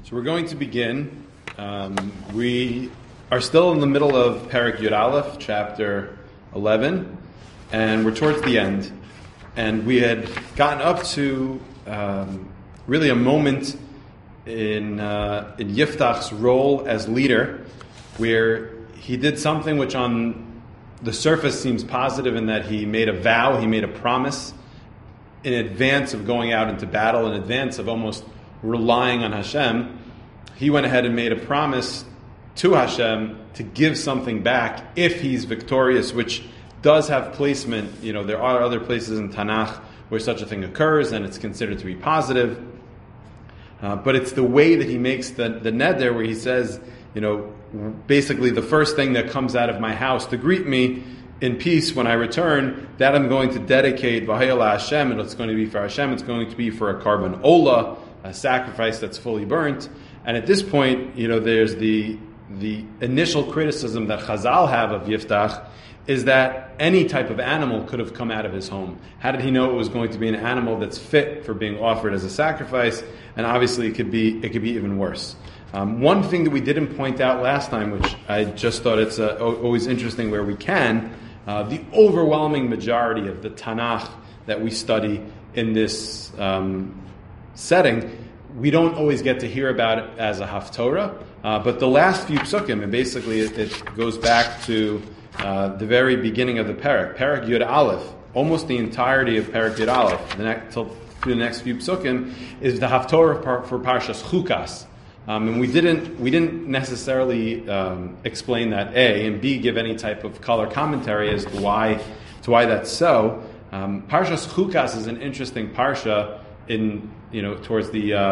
So we're going to begin. We are still in the middle of Perek Yud Aleph, chapter 11, and we're towards the end. And we had gotten up to really a moment in Yiftach's role as leader, where he did something which on the surface seems positive in that he made a vow, he made a promise in advance of going out into battle, in advance of almost relying on Hashem. He went ahead and made a promise to Hashem to give something back if he's victorious, which does have placement. You know, there are other places in Tanakh where such a thing occurs and it's considered to be positive. But it's the way that he makes the neder, where he says, you know, basically the first thing that comes out of my house to greet me in peace when I return, that I'm going to dedicate V'hayel Hashem, and it's going to be for Hashem, it's going to be for a karban olah, a sacrifice that's fully burnt. And at this point, you know, there's the initial criticism that Chazal have of Yiftach is that any type of animal could have come out of his home. How did he know it was going to be an animal that's fit for being offered as a sacrifice? And obviously it could be even worse. One thing that we didn't point out last time, which I just thought it's always interesting where we can, the overwhelming majority of the Tanakh that we study in this setting, we don't always get to hear about it as a haftorah, but the last few psukim, and basically it goes back to the very beginning of the Perek Yud Aleph, almost the entirety of Perek Yud Aleph, through the next few psukim, is the haftorah for Parshas Chukas. And we didn't necessarily explain that A, and B, give any type of color commentary as to why that's so. Parshas Chukas is an interesting parsha towards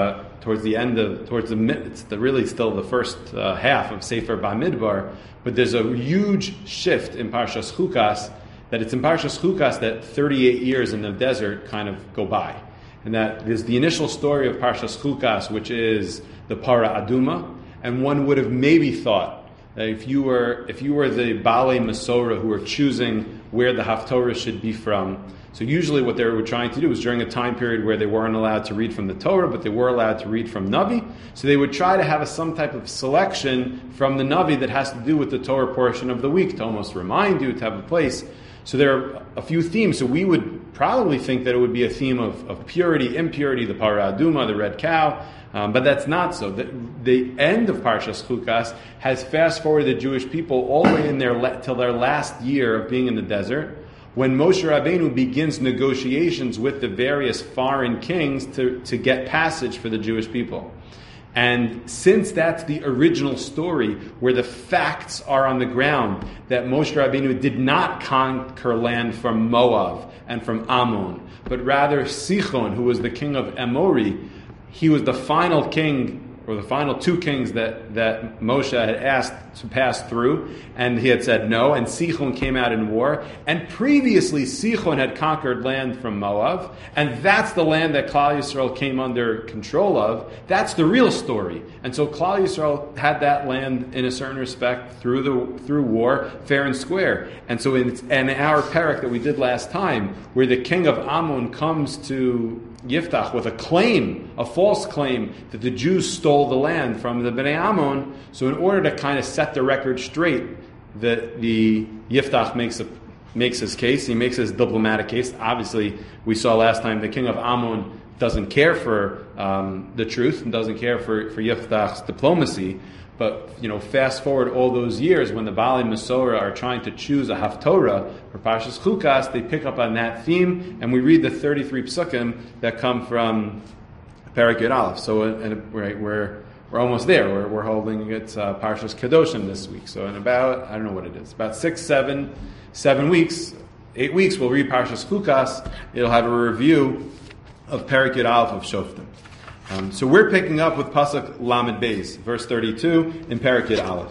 really still the first half of Sefer Bamidbar, but there's a huge shift in Parshas Chukas, that it's in Parshas Chukas that 38 years in the desert kind of go by. And that there's the initial story of Parshas Chukas, which is the Para Aduma, and one would have maybe thought that if you were the Balei Masorah who were choosing where the Haftorah should be from, so usually what they were trying to do was during a time period where they weren't allowed to read from the Torah, but they were allowed to read from Navi, so they would try to have some type of selection from the Navi that has to do with the Torah portion of the week, to almost remind you, to have a place. So there are a few themes. So we would probably think that it would be a theme of purity, impurity, the Para Aduma, the red cow, but that's not so. The end of Parshas Chukas has fast-forwarded the Jewish people all the way in till their last year of being in the desert, when Moshe Rabbeinu begins negotiations with the various foreign kings to get passage for the Jewish people. And since that's the original story, where the facts are on the ground, that Moshe Rabbeinu did not conquer land from Moab and from Ammon, but rather Sichon, who was the king of Amori, he was the final king, or the final two kings that Moshe had asked to pass through, and he had said no, and Sichon came out in war, and previously Sichon had conquered land from Moab, and that's the land that Klal Yisrael came under control of. That's the real story. And so Klal Yisrael had that land in a certain respect through war, fair and square. And so in our Perek that we did last time, where the king of Ammon comes to Yiftach with a false claim that the Jews stole the land from the Bnei Ammon. So in order to kind of set the record straight, the Yiftach makes his case. He makes his diplomatic case. Obviously, we saw last time the king of Ammon doesn't care for the truth and doesn't care for Yiftach's diplomacy. But, you know, fast forward all those years when the Balei Masorah are trying to choose a Haftorah for Parshas Chukas, they pick up on that theme, and we read the 33 psukim that come from Perek Yud Aleph. So we're almost there. We're holding it's Parshas Kedoshim this week. So in about, I don't know what it is, about 7 weeks, 8 weeks, we'll read Parshas Chukas. It'll have a review of Perek Yud Aleph of Shoftim. So we're picking up with Pasuk Lamed Beis, verse 32 in Perek Yud Aleph.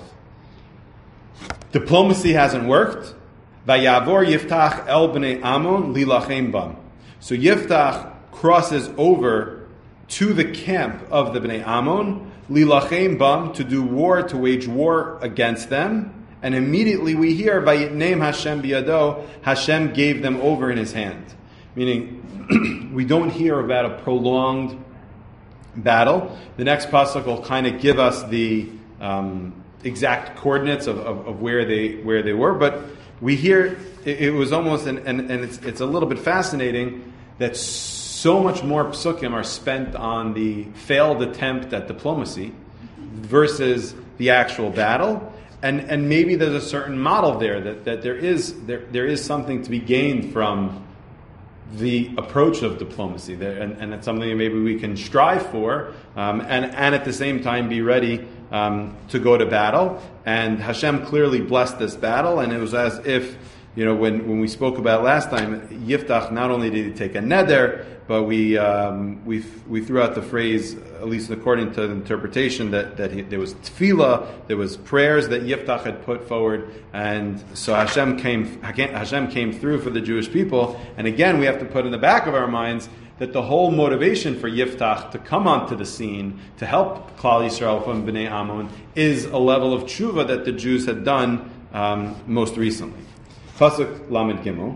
Diplomacy hasn't worked. Vayavor Yiftach el bnei Ammon lilachem bam. So Yiftach crosses over to the camp of the Bnei Ammon, lilachem bam, to wage war against them. And immediately we hear, Vayitneim Hashem biyado, Hashem gave them over in his hand. Meaning, we don't hear about a prolonged battle. The next pasuk will kind of give us the exact coordinates of where they were, but we hear it was almost, and it's a little bit fascinating that so much more psukim are spent on the failed attempt at diplomacy versus the actual battle, and maybe there's a certain model there that there is something to be gained from the approach of diplomacy there, and it's something that maybe we can strive for, and at the same time be ready to go to battle. And Hashem clearly blessed this battle, and it was as if, when we spoke about last time, Yiftach, not only did he take a neder, but we threw out the phrase, at least according to the interpretation, that there was tefillah, there was prayers that Yiftach had put forward, and so Hashem came through for the Jewish people. And again, we have to put in the back of our minds that the whole motivation for Yiftach to come onto the scene to help Klal Yisrael from Bnei Ammon is a level of tshuva that the Jews had done most recently. Pasuk Lamed Gimel.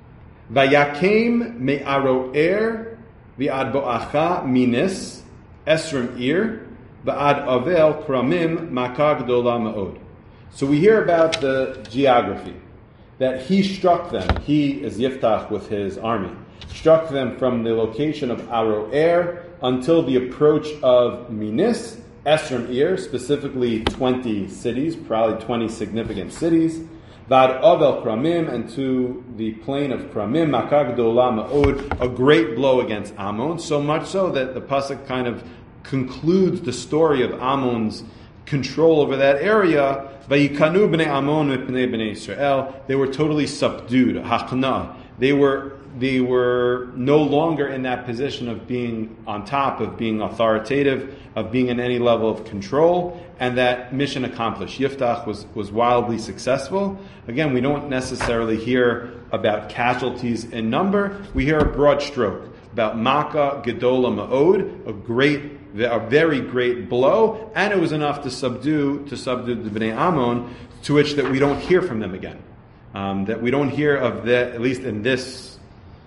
Vayakem me'aro'er v'ad bo'acha minis esrim ir v'ad avel kramim maka gdola ma'od. So we hear about the geography, that he struck them, he is Yiftach with his army, struck them from the location of Aro'er until the approach of Minis, Esrim Ir, specifically 20 cities, probably 20 significant cities, Vad Avel Kramim, and to the plain of Kramim, Makag Dola Ma'od, a great blow against Ammon, so much so that the pasuk kind of concludes the story of Ammon's control over that area. Vayikanu b'nei Ammon mipnei b'nei Israel. They were totally subdued. Hachna. They were no longer in that position of being on top, of being authoritative, of being in any level of control, and that mission accomplished. Yiftach was wildly successful. Again, we don't necessarily hear about casualties in number. We hear a broad stroke about Maka Gedola Ma'od, a very great blow, and it was enough to subdue the Bnei Ammon, to which that we don't hear from them again. That we don't hear of that, at least in this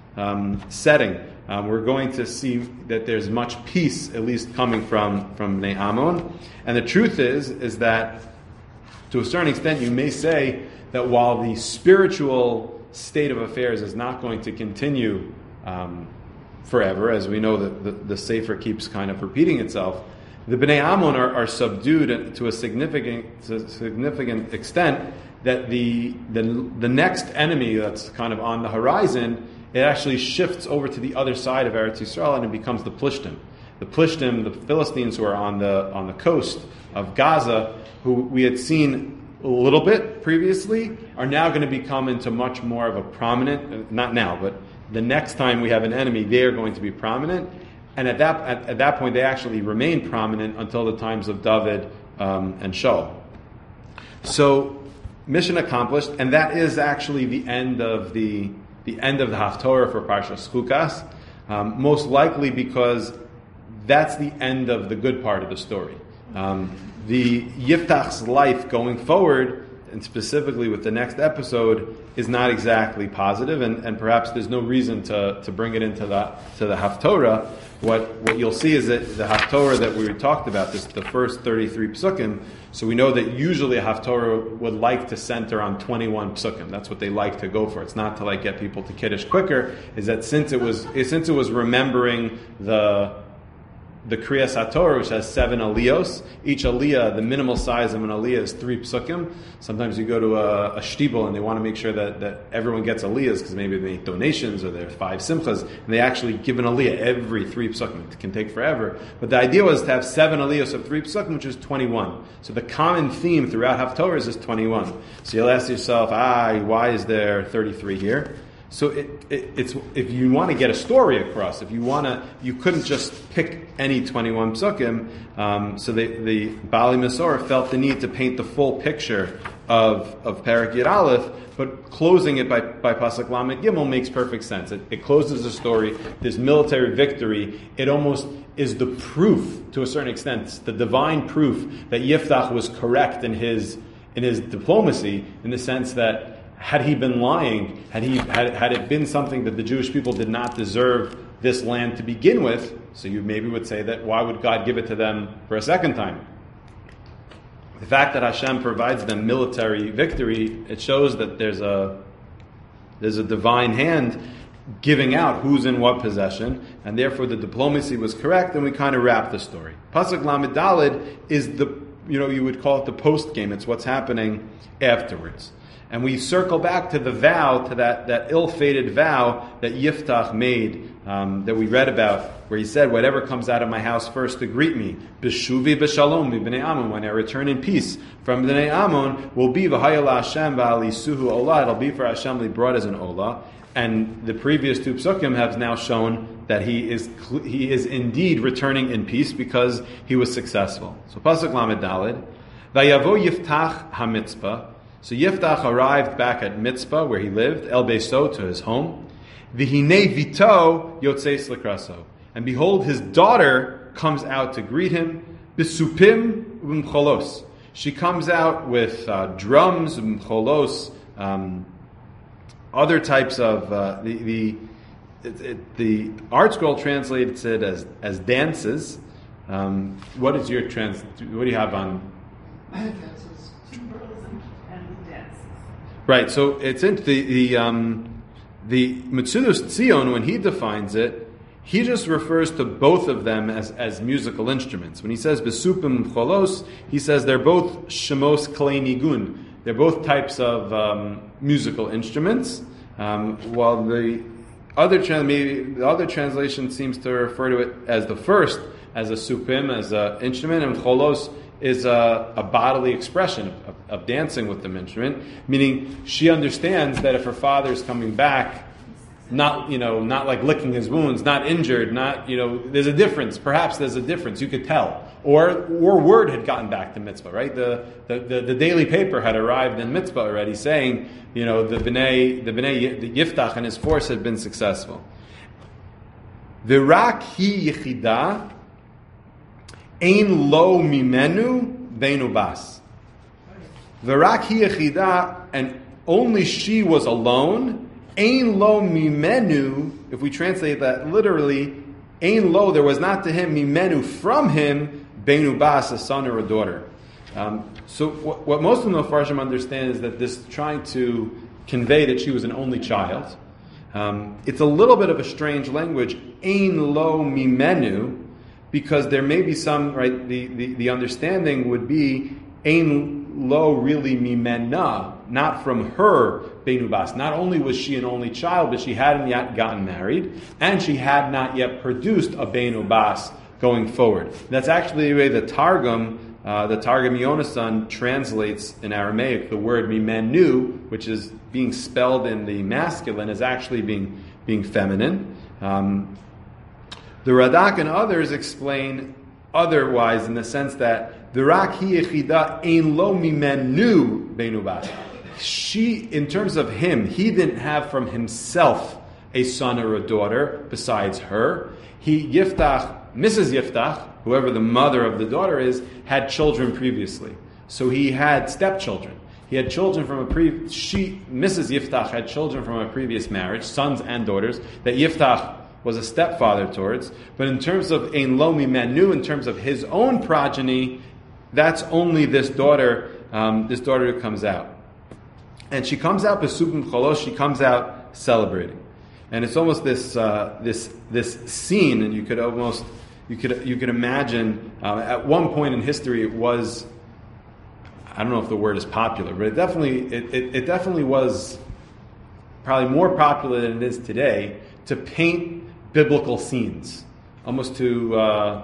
setting. We're going to see that there's much peace, at least coming from Bnei Ammon. And the truth is that, to a certain extent, you may say that while the spiritual state of affairs is not going to continue forever, as we know that the Sefer keeps kind of repeating itself, the Bnei Ammon are subdued to a significant extent, that the next enemy that's kind of on the horizon, it actually shifts over to the other side of Eretz Yisrael, and it becomes the Plishtim. The Plishtim, the Philistines who are on the coast of Gaza, who we had seen a little bit previously, are now going to become into much more of a prominent, not now, but the next time we have an enemy, they are going to be prominent. And at that point, they actually remain prominent until the times of David and Shaul. So, mission accomplished, and that is actually the end of the Haftorah for Parshas Chukas, most likely because that's the end of the good part of the story. The Yiftach's life going forward, and specifically with the next episode, is not exactly positive, and perhaps there's no reason to bring it into the Haftorah. What you'll see is that the Haftorah that we talked about, the first 33 psukim, so we know that usually a Haftorah would like to center on 21 psukim. That's what they like to go for. It's not to get people to Kiddush quicker, is that since it was remembering the Kriyas HaTorah, which has 7 aliyos. Each aliyah, the minimal size of an aliyah is 3 psukim. Sometimes you go to a shtibel and they want to make sure that everyone gets aliyahs because maybe they make donations or there are 5 simchas, and they actually give an aliyah every 3 psukim. It can take forever. But the idea was to have 7 aliyos of 3 psukim, which is 21. So the common theme throughout Haftorah is 21. So you'll ask yourself, why is there 33 here? So it's if you want to get a story across, you couldn't just pick any 21 psukim. So the Bali Masorah felt the need to paint the full picture of Perek Yud Aleph, but closing it by Pasuk Lamed Gimel makes perfect sense. It closes the story. There's military victory. It almost is the proof, to a certain extent, it's the divine proof that Yiftach was correct in his diplomacy, in the sense that had he been lying, had it been something that the Jewish people did not deserve this land to begin with, So you maybe would say that why would God give it to them for a second time? The fact that Hashem provides them military victory, it shows that there's a divine hand giving out who's in what possession, and therefore the diplomacy was correct, and we kind of wrap the story. Pasuk Lamed Daled is you would call it the post game. It's what's happening afterwards. And we circle back to the vow, to that ill-fated vow that Yiftach made, that we read about, where he said, whatever comes out of my house first to greet me, B'shuvi b'shalom b'nei Ammon, when I return in peace from b'nei Ammon, will be v'hayala Hashem v'alisuhu olah, it'll be for Hashem be brought as an olah. And the previous two psukim have now shown that he is indeed returning in peace because he was successful. So Pasuk Lamed Daled, Vayavo Yiftach HaMitzpah. So Yiftach arrived back at Mitzpah, where he lived, El Beiso, to his home. V'hinei vito yotzeis l'kraso. And behold, his daughter comes out to greet him, B'supim u'mcholos. She comes out with drums, u'mcholos, other types of the Art Scroll translates it as dances. What is your what do you have on? Dances, and dances. Right. So it's in the Metzudos Tzion, when he defines it, he just refers to both of them as musical instruments. When he says besupim cholos, he says they're both shemos klei nigun. They're both types of musical instruments, while the other translation seems to refer to it as the first, as a supim, as an instrument, and cholos is a bodily expression of dancing with the instrument, meaning she understands that if her father is coming back, not like licking his wounds, not injured, there's a difference. Perhaps there's a difference. You could tell. Or word had gotten back to Mitzpah, right? The daily paper had arrived in Mitzpah already, saying, the Yiftach and his force had been successful. V'rak hi yichida ein lo mimenu beinu bas. V'rak hi yichida, and only she was alone. Ein lo mimenu, if we translate that literally, ein lo, there was not to him mimenu, from him, beinu bas, a son or a daughter. So what most of the Mefarshim understand is that this trying to convey that she was an only child. It's a little bit of a strange language, ein lo mimenu, because there may be some, right, the understanding would be ein lo really mimena, not from her beinu bas. Not only was she an only child, but she hadn't yet gotten married, and she had not yet produced a beinu bas going forward. That's actually the way the Targum Yonasan translates in Aramaic the word mimenu, which is being spelled in the masculine, is actually being feminine. The Radak and others explain otherwise, in the sense that the rak hi yechida ein lo mimenu beinu bas. She, in terms of him, he didn't have from himself a son or a daughter besides her. Mrs. Yiftach, whoever the mother of the daughter is, had children previously. So he had stepchildren. He had children from Mrs. Yiftach had children from a previous marriage, sons and daughters, that Yiftach was a stepfather towards. But in terms of Ein Lo Mimenu, in terms of his own progeny, that's only this daughter who comes out. And she comes out besupim cholos, she comes out celebrating. And it's almost this scene, and you could imagine at one point in history it was, I don't know if the word is popular, but it definitely was probably more popular than it is today to paint biblical scenes, almost to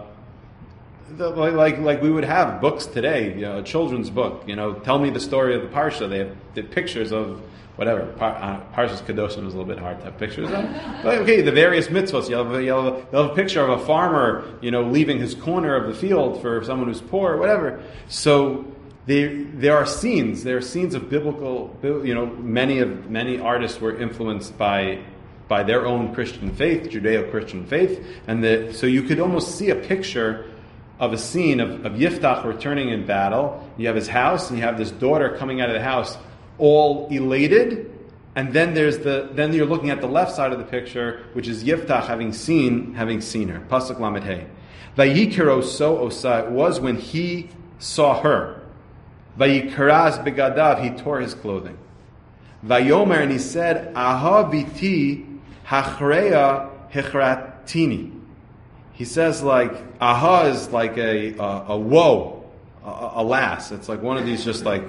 like we would have books today, a children's book. Tell me the story of the parsha. They have the pictures of whatever. Parshas Kedoshim is a little bit hard to have pictures of. But okay, the various mitzvos. You'll have a picture of a farmer, leaving his corner of the field for someone who's poor, or whatever. So there are scenes. There are scenes of biblical. Many artists were influenced by their own Christian faith, Judeo-Christian faith, and so you could almost see a picture of a scene of Yiftach returning in battle. You have his house, and you have this daughter coming out of the house, all elated, And then then you're looking at the left side of the picture, which is Yiftach having seen her. Pasuk Lamed Hey. Vayikero so osa, it was when he saw her. Vayikaraz begadav, he tore his clothing. Vayomer, and he said, Aha biti hachreya hechratini. He says aha is like a woe, alas. It's like one of these just an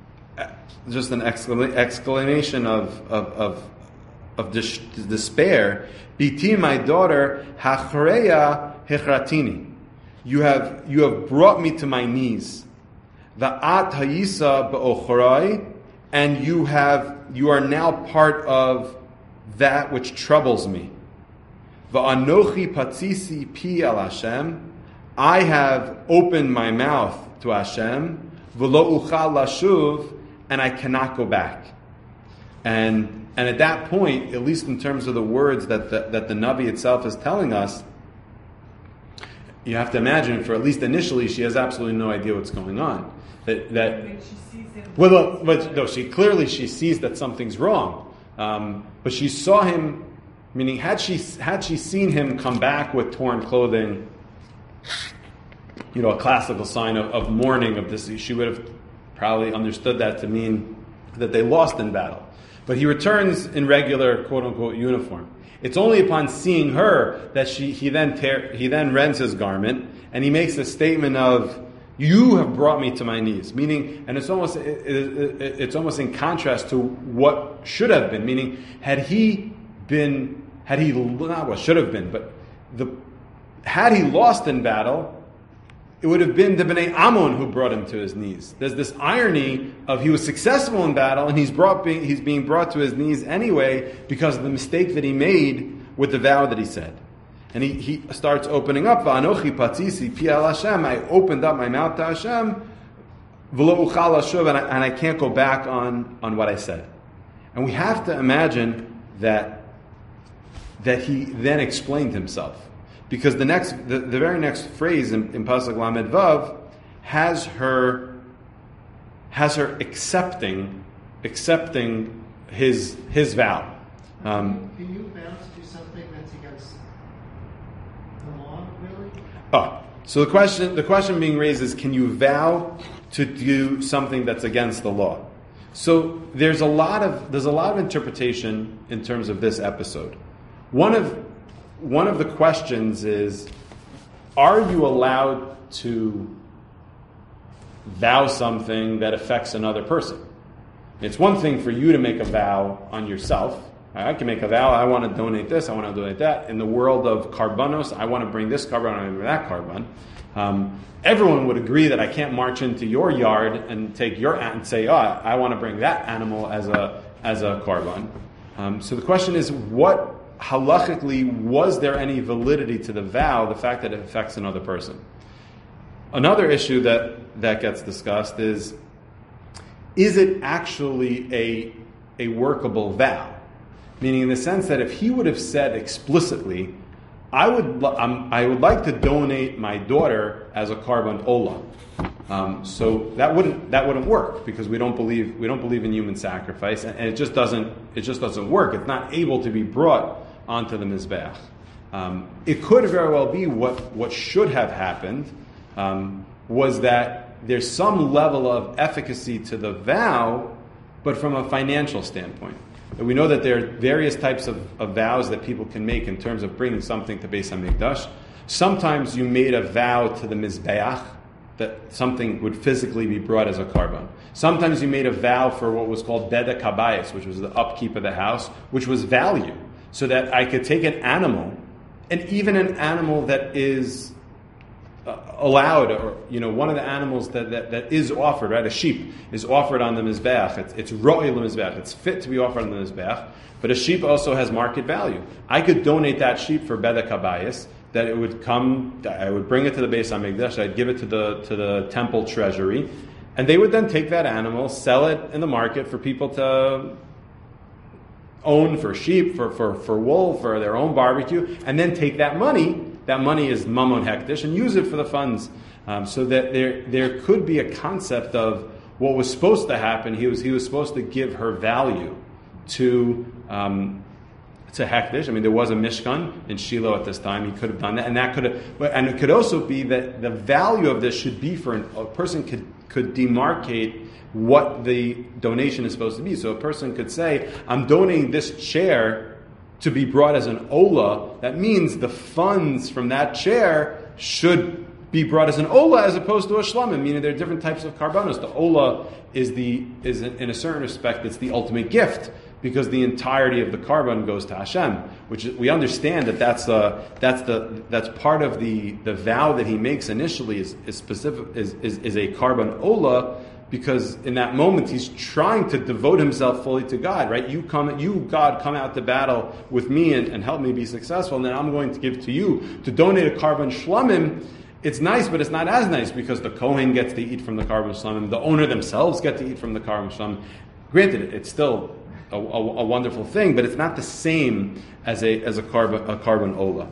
exclamation of despair. Biti, my daughter, hachreya hechratini. You have brought me to my knees. Va'at hayisa be'ochorai, and you are now part of that which troubles me. Va'anochi patzisi pi al Hashem, I have opened my mouth to Hashem. V'lo uchal lashuv, and I cannot go back. And at that point, at least in terms of the words that the Navi itself is telling us, you have to imagine, for at least initially, she has absolutely no idea what's going on. She sees that something's wrong, but she saw him. Meaning, had she seen him come back with torn clothing, a classical sign of mourning of this, she would have probably understood that to mean that they lost in battle. But he returns in regular quote unquote uniform. It's only upon seeing her that he then rends his garment and he makes a statement of, "You have brought me to my knees," meaning, and it's almost in contrast to what should have been. Meaning, had he lost in battle, it would have been the Bnei Ammon who brought him to his knees. There's this irony of he was successful in battle and he's being brought to his knees anyway because of the mistake that he made with the vow that he said. And he starts opening up, Va'anochi patzisi pi al Hashem, I opened up my mouth to Hashem, v'lo uchal lashuv, and I can't go back on what I said. And we have to imagine that he then explained himself. Because the very next phrase in Pasuk Lamed Vav has her accepting his vow. Can you vow to do something that's against the law, really? So the question being raised is, can you vow to do something that's against the law? So there's a lot of interpretation in terms of this episode. One of the questions is, are you allowed to vow something that affects another person? It's one thing for you to make a vow on yourself. I can make a vow, I want to donate this, I want to donate that. In the world of karbanos, I want to bring this karban, I want to bring that karban. Everyone would agree that I can't march into your yard and take your and say, I want to bring that animal as a karban. So the question is, what halachically, was there any validity to the vow, the fact that it affects another person? Another issue that gets discussed is it actually a workable vow? Meaning in the sense that if he would have said explicitly, I would like to donate my daughter as a karban olah. So that wouldn't work because we don't believe in human sacrifice, and it just doesn't work. It's not able to be brought onto the mizbeach. It could very well be what should have happened was that there's some level of efficacy to the vow, but from a financial standpoint. We know that there are various types of vows that people can make in terms of bringing something to Beis HaMikdash. Sometimes you made a vow to the mizbeach that something would physically be brought as a karban. Sometimes you made a vow for what was called beda kabayis, which was the upkeep of the house, which was value, so that I could take an animal, and even an animal that is allowed, or one of the animals that is offered, right? A sheep is offered on the mizbeach. It's ro'il mizbeach. It's fit to be offered on the mizbeach. But a sheep also has market value. I could donate that sheep for beda kabayis. That it would come, I would bring it to the Beis HaMikdash. I'd give it to the temple treasury, and they would then take that animal, sell it in the market for people to own, for sheep, for wool, for their own barbecue, and then take that money. That money is mamon hektish, and use it for the funds. So that there could be a concept of what was supposed to happen. He was supposed to give her value, to Hekdesh. I mean, there was a Mishkan in Shiloh at this time. He could have done that, and it could also be that the value of this should be for a person could demarcate what the donation is supposed to be. So a person could say, I'm donating this chair to be brought as an ola. That means the funds from that chair should be brought as an ola as opposed to a shlamim, meaning there are different types of karbanos. The ola is in a certain respect, it's the ultimate gift, because the entirety of the karban goes to Hashem, which we understand that's part of the vow that he makes initially is a karban ola, because in that moment he's trying to devote himself fully to God, right? You God come out to battle with me and help me be successful, and then I'm going to give to you to donate a karban shlamim. It's nice, but it's not as nice because the Kohen gets to eat from the karban shlamim, the owner themselves get to eat from the karban shlamim. Granted, it's still a wonderful thing, but it's not the same as a karban ola.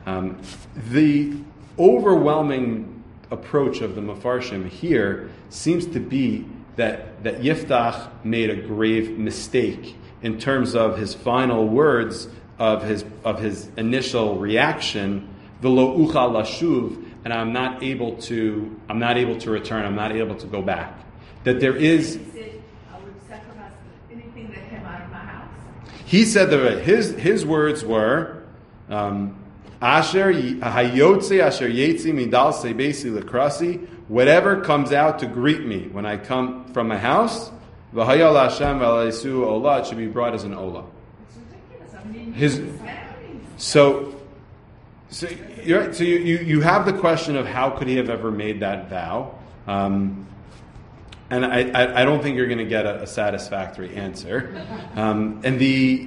The overwhelming approach of the Mefarshim here seems to be that Yiftach made a grave mistake in terms of his final words of his initial reaction, "V'lo uchal lashuv," and I'm not able to return. I'm not able to go back. That there is. He said, I would sacrifice anything that came out of my house. He said that his words were, "Asher hayotze asher yetzi midal sebesi lekrasi." Whatever comes out to greet me when I come from my house, v'hayal Hashem v'aleisu olah, it should be brought as an olah. It's ridiculous. I mean, His- So you're right. So you have the question of how could he have ever made that vow, and I don't think you're going to get a satisfactory answer. And the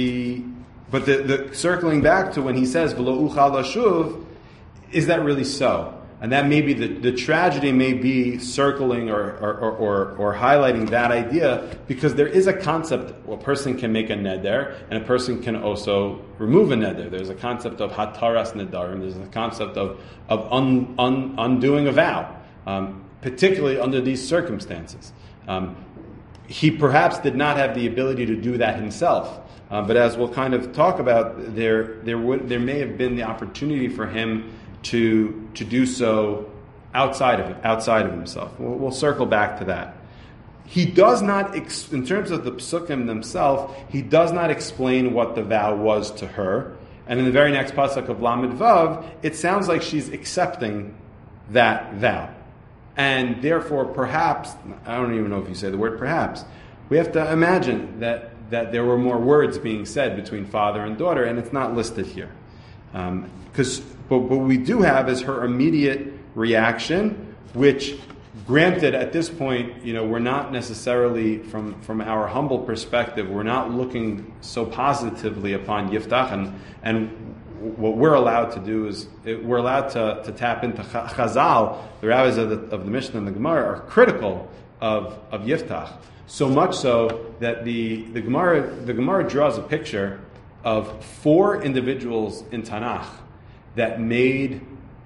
circling back to when he says "V'lo uchal lashuv," is that really so? And that may be the tragedy may be circling or highlighting that idea, because there is a concept, a person can make a neder, and a person can also remove a neder. There's a concept of hataras nedarim, there's a concept of undoing a vow, particularly under these circumstances. He perhaps did not have the ability to do that himself, but as we'll kind of talk about, there may have been the opportunity for him to do so outside of himself. We'll circle back to that. He does not, in terms of the psukim themselves, he does not explain what the vow was to her. And in the very next pasuk of Lamed Vav, it sounds like she's accepting that vow. And therefore, perhaps, I don't even know if you say the word perhaps, we have to imagine that there were more words being said between father and daughter, and it's not listed here. But what we do have is her immediate reaction, which, granted, at this point, we're not necessarily, from our humble perspective, we're not looking so positively upon Yiftach, and what we're allowed to do is we're allowed to tap into Chazal. The rabbis of the Mishnah and the Gemara are critical of Yiftach, so much so that the Gemara draws a picture of 4 individuals in Tanakh that made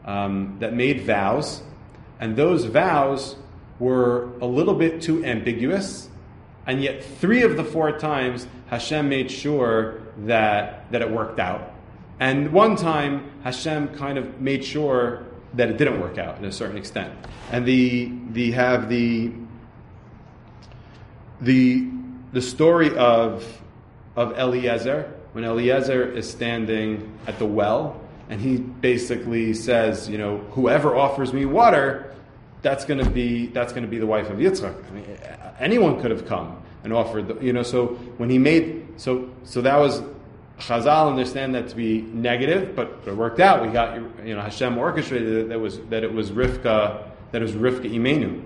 vows, and those vows were a little bit too ambiguous, and yet 3 of the 4 times Hashem made sure that it worked out, and one time Hashem kind of made sure that it didn't work out to a certain extent. And the story of Eliezer, when Eliezer is standing at the well, and he basically says, whoever offers me water, that's going to be the wife of Yitzchak. I mean, anyone could have come and offered, So when he made, so that was, Chazal understand that to be negative, but it worked out. We got, Hashem orchestrated that it was Rivka Imenu,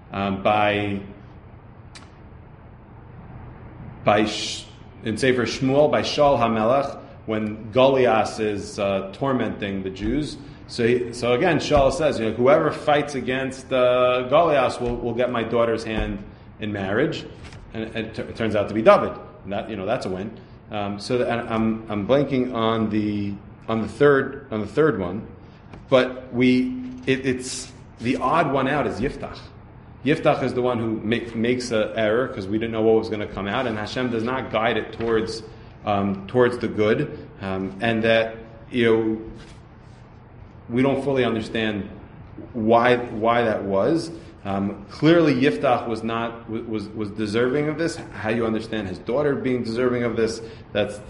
in Sefer Shmuel by Shaul HaMelech, when Goliath is tormenting the Jews. So again, Shaul says, whoever fights against Goliath will get my daughter's hand in marriage, and it turns out to be David. And that that's a win. So I'm blanking on the third one, but it's the odd one out is Yiftach. Yiftach is the one who makes an error because we didn't know what was going to come out, and Hashem does not guide it towards the good, and that we don't fully understand why that was. Clearly, Yiftach was deserving of this. How you understand his daughter being deserving of this? That's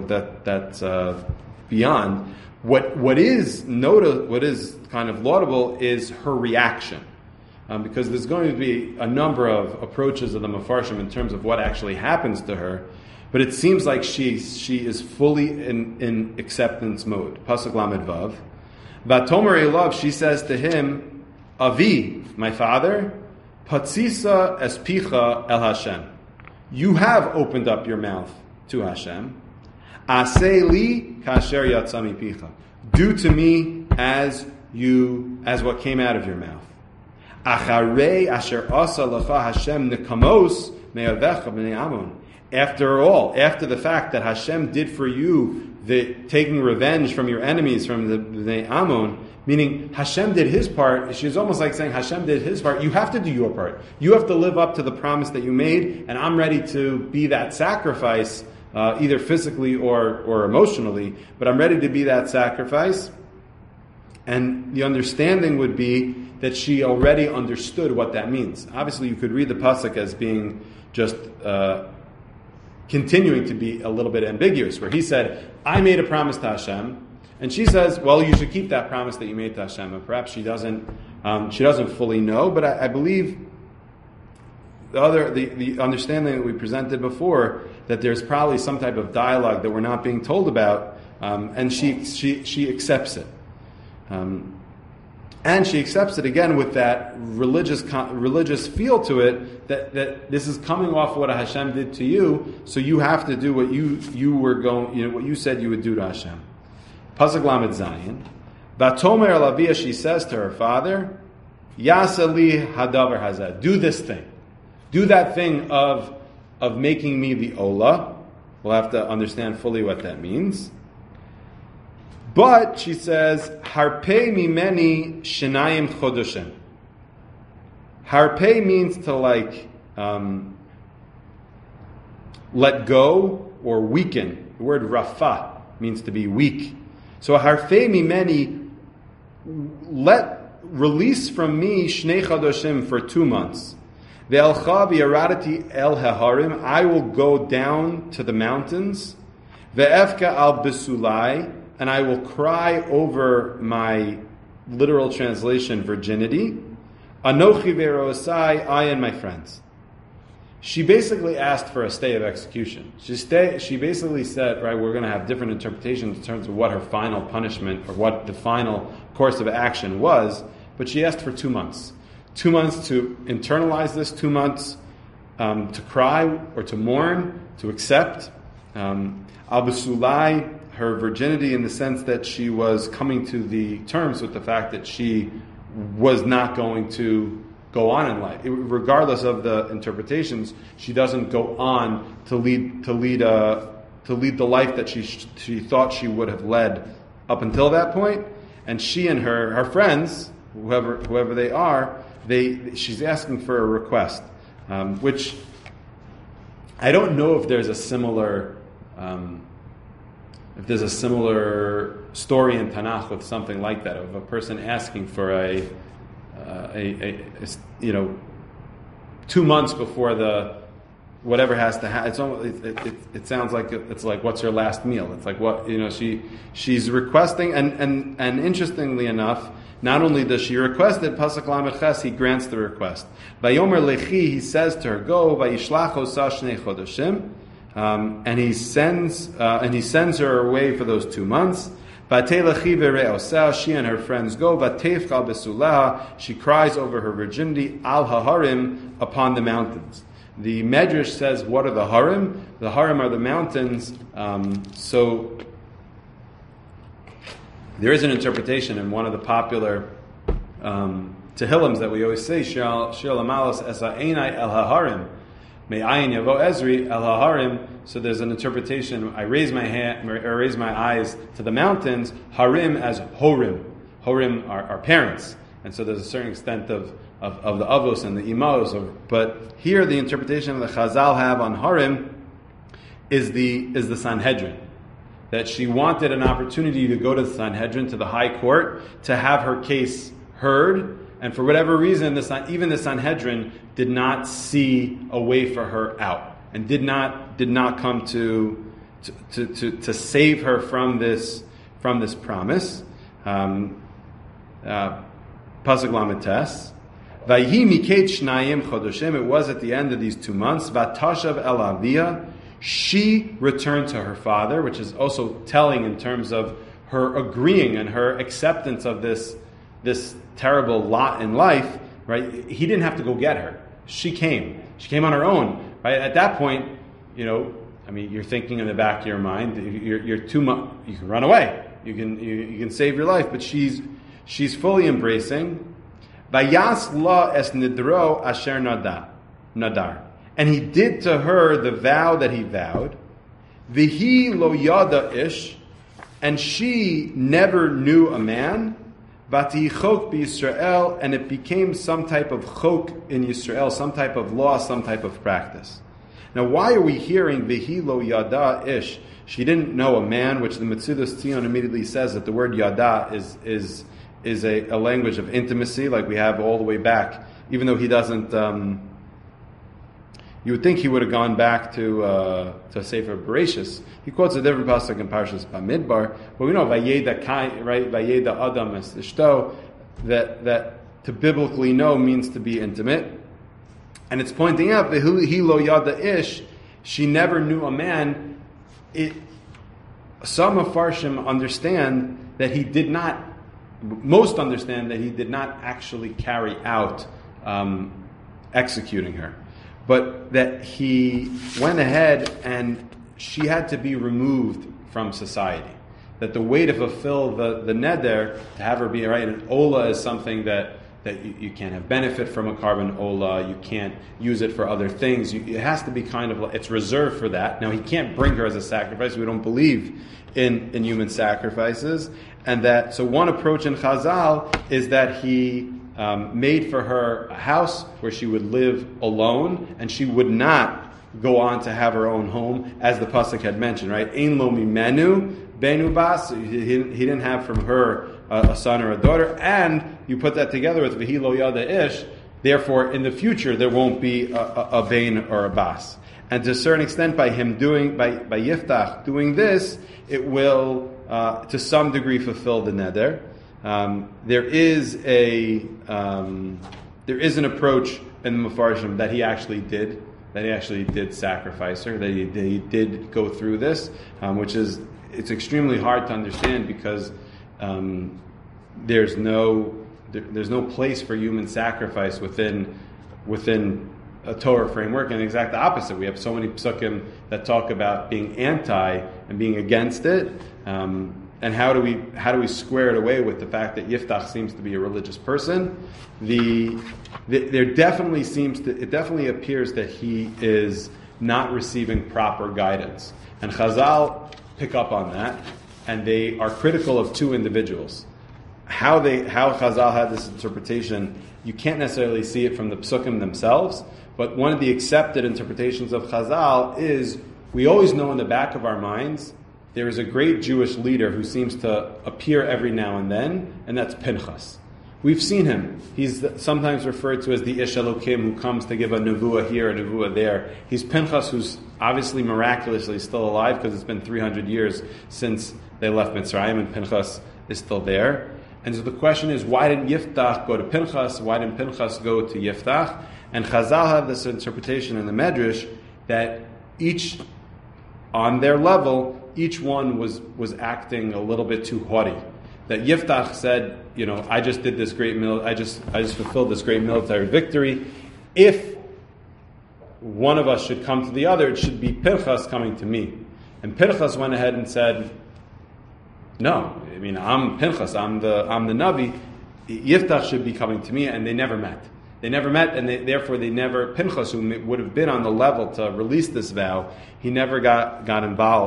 beyond. What is kind of laudable is her reaction, because there's going to be a number of approaches of the Mefarshim in terms of what actually happens to her. But it seems like she is fully in acceptance mode. Pasuk Lamed Vav. Vatomer Elav, she says to him, Avi, my father, Patsisa espicha el Hashem. You have opened up your mouth to Hashem. Aseh li kasher yatzami picha. Do to me as what came out of your mouth. Acharei asher asa lecha Hashem nekamos me'avecha b'nei Ammon. After all, after the fact that Hashem did for you the taking revenge from your enemies, from the Bnei Ammon, meaning Hashem did his part, she's almost like saying Hashem did his part, you have to do your part. You have to live up to the promise that you made, and I'm ready to be that sacrifice, either physically or emotionally, but I'm ready to be that sacrifice. And the understanding would be that she already understood what that means. Obviously, you could read the pasuk as being just continuing to be a little bit ambiguous, where he said, I made a promise to Hashem, and she says, well, you should keep that promise that you made to Hashem. And perhaps she doesn't fully know, but I believe the understanding that we presented before, that there's probably some type of dialogue that we're not being told about, and she accepts it. And she accepts it again with that religious feel to it, that this is coming off what Hashem did to you, so you have to do what what you said you would do to Hashem. Pasuk Lamed Zayin. Vatomer Lavia, she says to her father, Yasali hadavar hazeh. Do this thing. Do that thing of making me the Ola. We'll have to understand fully what that means. But, she says, Harpei mimeni shenayim chodoshim. Harpei means to let go or weaken. The word rafa means to be weak. So harpei mimeni, release from me shnei chodoshim for 2 months. Ve'elcha v'yaradati el haharim, I will go down to the mountains. Ve'efka al besulai, and I will cry over my literal translation, virginity. Anochi ve'rosai, I and my friends. She basically asked for a stay of execution. She basically said, right, we're going to have different interpretations in terms of what her final punishment or what the final course of action was, but she asked for 2 months. 2 months to internalize this, 2 months to cry or to mourn, to accept. Al-Basulai, her virginity, in the sense that she was coming to the terms with the fact that she was not going to go on in life. Regardless of the interpretations, she doesn't go on to lead the life that she thought she would have led up until that point. And she and her friends, whoever they are, she's asking for a request, which I don't know if there's a similar story in Tanakh with something like that, of a person asking for a 2 months before the whatever has to happen. It sounds like it's like, what's her last meal? It's like, what, she's requesting, and interestingly enough, not only does she request it, Pasuk Lamed Ches, he grants the request. Vayomer lechi, he says to her, go, vayishlach osa shnei chodoshim. And he sends her away for those 2 months. She and her friends go. She cries over her virginity al haharim, upon the mountains. The Medrash says, what are the harim? The harim are the mountains. So there is an interpretation in one of the popular Tehillims that we always say, Shir Lamalos Esa Einai El Haharim. Me'ayin yavo Ezri el haharim. So there's an interpretation. I raise my eyes to the mountains. Harim as horim. Horim are parents, and so there's a certain extent of the avos and the imos. But here, the interpretation of the Chazal have on Harim is the Sanhedrin, that she wanted an opportunity to go to the Sanhedrin, to the high court, to have her case heard, and for whatever reason, even the Sanhedrin did not see a way for her out, and did not come to save her from this promise. Pasuk Lamed Tes. Vayhi miket shnayim chodoshim. It was at the end of these 2 months. Vatashav el avia. She returned to her father, which is also telling in terms of her agreeing and her acceptance of this terrible lot in life. Right? He didn't have to go get her. She came. She came on her own. Right? At that point, you're thinking in the back of your mind, you're too much. You can run away. You can save your life, but she's fully embracing. Vayas la es nidro asher nadar, and he did to her the vow that he vowed. Vihi lo yada ish, and she never knew a man. Vati chok b'Yisrael, and it became some type of chok in Yisrael, some type of law, some type of practice. Now, why are we hearing Vihi lo yada ish? She didn't know a man, which the Metzudas Tzion immediately says that the word yada is a language of intimacy, like we have all the way back. Even though he doesn't, you would think he would have gone back to Sefer Bereshis. He quotes a different pasuk in Parshas Bamidbar, but we know Vayeda Kai, right? Vayeda Adam es Ishto, that to biblically know means to be intimate, and it's pointing out Vihi lo yada ish. She never knew a man. Some of Farshim understand that he did not. Most understand that he did not actually carry out executing her, but that he went ahead and she had to be removed from society. That the way to fulfill the neder, to have her be right, and ola is something that you can't have benefit from a carbon ola, you can't use it for other things. It has to be kind of, it's reserved for that. Now, he can't bring her as a sacrifice. We don't believe in human sacrifices. And so one approach in Chazal is that he made for her a house where she would live alone, and she would not go on to have her own home, as the pasuk had mentioned, right? Ein lo mimenu benu bas. He didn't have from her a son or a daughter, and you put that together with Vihi lo yada ish. Therefore, in the future, there won't be a bain or a bas. And to a certain extent, by Yiftach doing this, it will, to some degree, fulfill the neder. There is an approach in the Mefarshim that he actually did sacrifice her, that he did go through this, it's extremely hard to understand because there's no place for human sacrifice within a Torah framework, and the exact opposite. We have so many psukim that talk about being anti and being against it. And how do we square it away with the fact that Yiftach seems to be a religious person? It definitely appears that he is not receiving proper guidance, and Chazal pick up on that, and they are critical of two individuals. How Chazal had this interpretation, you can't necessarily see it from the psukim themselves, but one of the accepted interpretations of Chazal is we always know in the back of our minds there is a great Jewish leader who seems to appear every now and then, and that's Pinchas. We've seen him. He's sometimes referred to as the Ish Elokim, who comes to give a nevuah here, a nevuah there. He's Pinchas, who's obviously miraculously still alive because it's been 300 years since they left Mitzrayim, and Pinchas is still there. And so the question is, why didn't Yiftach go to Pinchas? Why didn't Pinchas go to Yiftach? And Chazal have this interpretation in the Medrash that each, on their level, each one was acting a little bit too haughty. That Yiftach said, I just did this great I just fulfilled this great military victory. If one of us should come to the other, it should be Pinchas coming to me. And Pinchas went ahead and said, no, I'm Pinchas, I'm the Navi. Yiftach should be coming to me, and they never met. And therefore Pinchas, who would have been on the level to release this vow, he never got involved.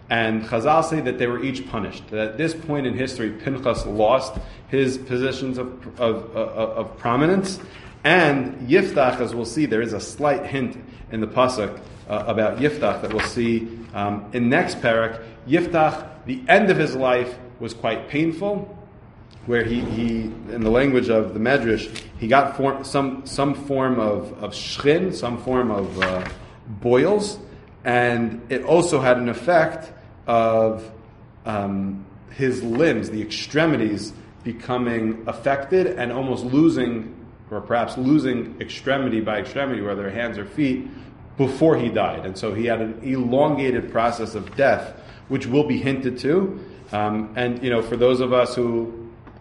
And Chazal say that they were each punished. That at this point in history, Pinchas lost his positions of prominence, and Yiftach, as we'll see, there is a slight hint in the pasuk about Yiftach that we'll see in next parak. Yiftach, the end of his life was quite painful, where he in the language of the Medrash, he got some form of shchin, some form of boils, and it also had an effect of his limbs, the extremities, becoming affected and almost losing, or perhaps losing extremity by extremity, whether hands or feet, before he died. And so he had an elongated process of death, which will be hinted to. And for those of us who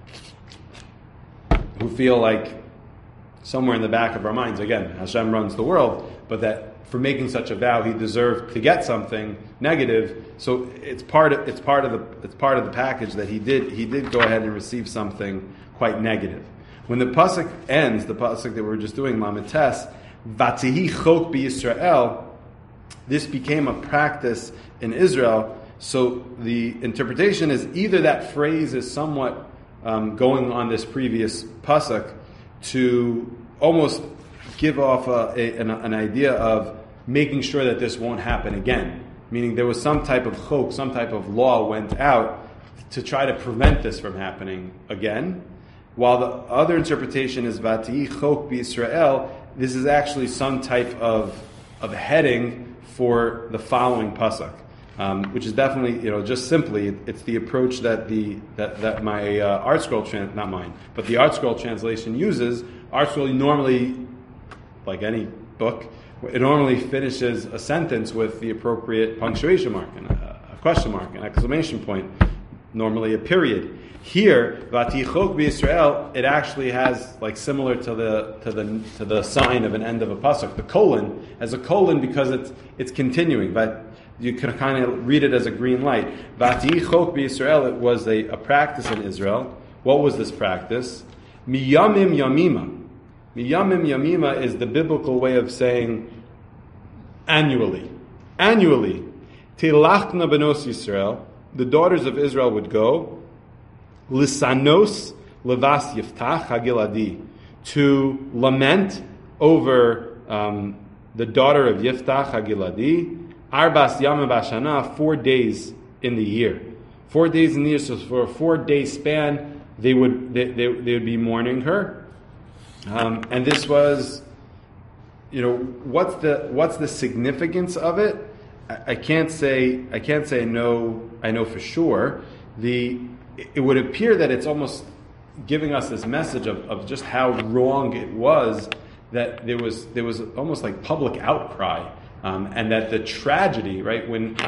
feel like somewhere in the back of our minds, again, Hashem runs the world, but that for making such a vow, he deserved to get something negative. So it's part of the package that he did go ahead and receive something quite negative. When the pasuk ends, the pasuk that we were just doing, Lamites, Vatihi chok b'Yisrael, this became a practice in Israel. So the interpretation is either that phrase is somewhat going on this previous pasuk to almost give off an idea of making sure that this won't happen again. Meaning there was some type of chok, some type of law went out to try to prevent this from happening again. While the other interpretation is Vatihi chok b'Yisrael, this is actually some type of heading for the following pasuk, which is definitely, just simply, it's the approach that that my Art Scroll not mine, but the Art Scroll translation uses. Art Scroll normally, like any book, it normally finishes a sentence with the appropriate punctuation mark and a question mark, an exclamation point, normally a period. Here, Vatichok b'Yisrael, it actually has, like, similar to the sign of an end of a pasuk. The colon has a colon because it's continuing, but you can kind of read it as a green light. Vatichok b'Yisrael, it was a practice in Israel. What was this practice? Miyamim yamima. Miyamim yamima is the biblical way of saying annually. Annually. Tilachna benos Yisrael, the daughters of Israel would go, Lisanos levas Yiftach hagiladi, to lament over the daughter of Yiftach hagiladi, arbas yama bashana, 4 days in the year. 4 days in the year, so for a 4-day span, they would be mourning her. And this was, what's the significance of it? I can't say no. I know for sure. It would appear that it's almost giving us this message of just how wrong it was, that there was almost like public outcry, and that the tragedy, right, when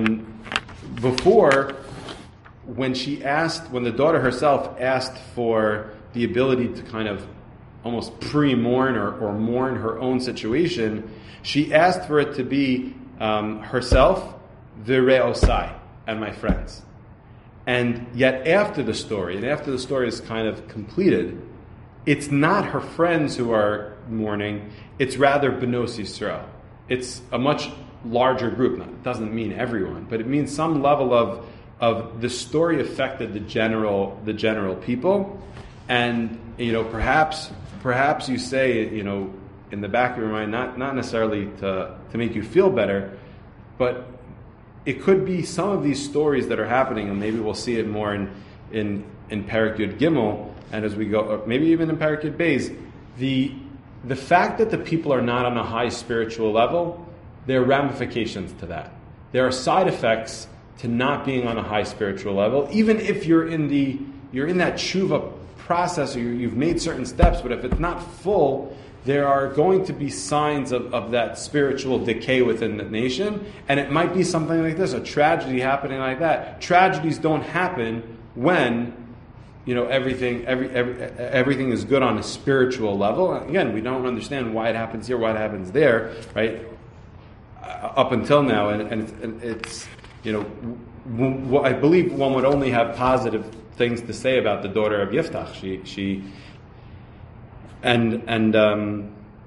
the daughter herself asked for the ability to kind of almost pre-mourn or mourn her own situation, she asked for it to be herself, v're'osai, and my friends. And yet after the story is kind of completed, it's not her friends who are mourning, it's rather Benos Yisrael. It's a much larger group. Now, it doesn't mean everyone, but it means some level of the story affected the general people. And, perhaps you say, in the back of your mind, not necessarily to make you feel better, but it could be some of these stories that are happening, and maybe we'll see it more in Perek Yud Gimel, and as we go, or maybe even in Perek Yud Beis, the fact that the people are not on a high spiritual level, there are ramifications to that. There are side effects to not being on a high spiritual level, even if you're in that tshuva process, or you've made certain steps, but if it's not full, there are going to be signs of that spiritual decay within the nation, and it might be something like this, a tragedy happening like that. Tragedies don't happen when everything is good on a spiritual level. Again, we don't understand why it happens here, why it happens there, right? Up until now, and it's I believe one would only have positive things to say about the daughter of Yiftach.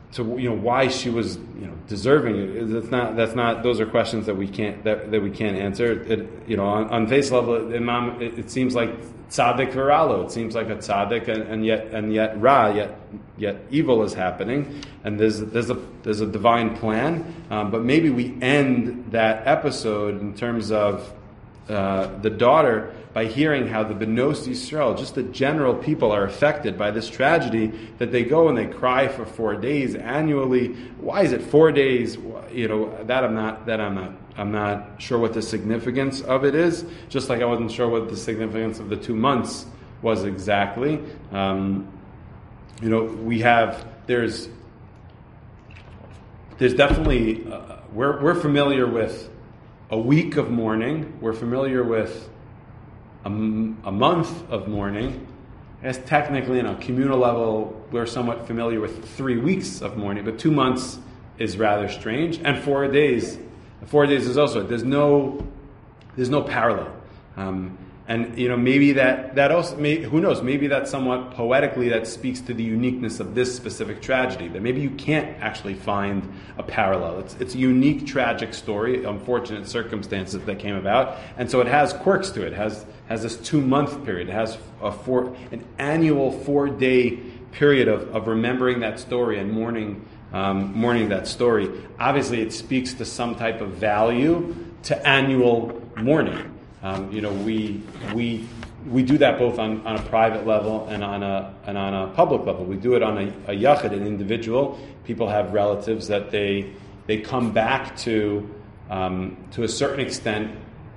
why she was deserving. That's not. Those are questions that we can't answer. On face level, Imam, it seems like tzaddik v'ralo. It seems like a tzaddik and yet ra, yet evil is happening, and there's a divine plan. But maybe we end that episode in terms of the daughter by hearing how the Benos Yisrael, just the general people, are affected by this tragedy, that they go and they cry for 4 days annually. Why is it 4 days? I'm not sure what the significance of it is. Just like I wasn't sure what the significance of the 2 months was exactly. There's definitely we're familiar with a week of mourning. We're familiar with a month of mourning. As technically, on a communal level, we're somewhat familiar with 3 weeks of mourning, but 2 months is rather strange. And 4 days. 4 days is also, there's no parallel. And maybe that also, who knows? Maybe that somewhat poetically that speaks to the uniqueness of this specific tragedy. That maybe you can't actually find a parallel. It's a unique, tragic story, unfortunate circumstances that came about, and so it has quirks to it. It has this 2 month period. It has an annual 4 day period of remembering that story and mourning that story. Obviously, it speaks to some type of value to annual mourning. We do that both on a private level and on a public level. We do it on a yachid, an individual. People have relatives that they come back to a certain extent.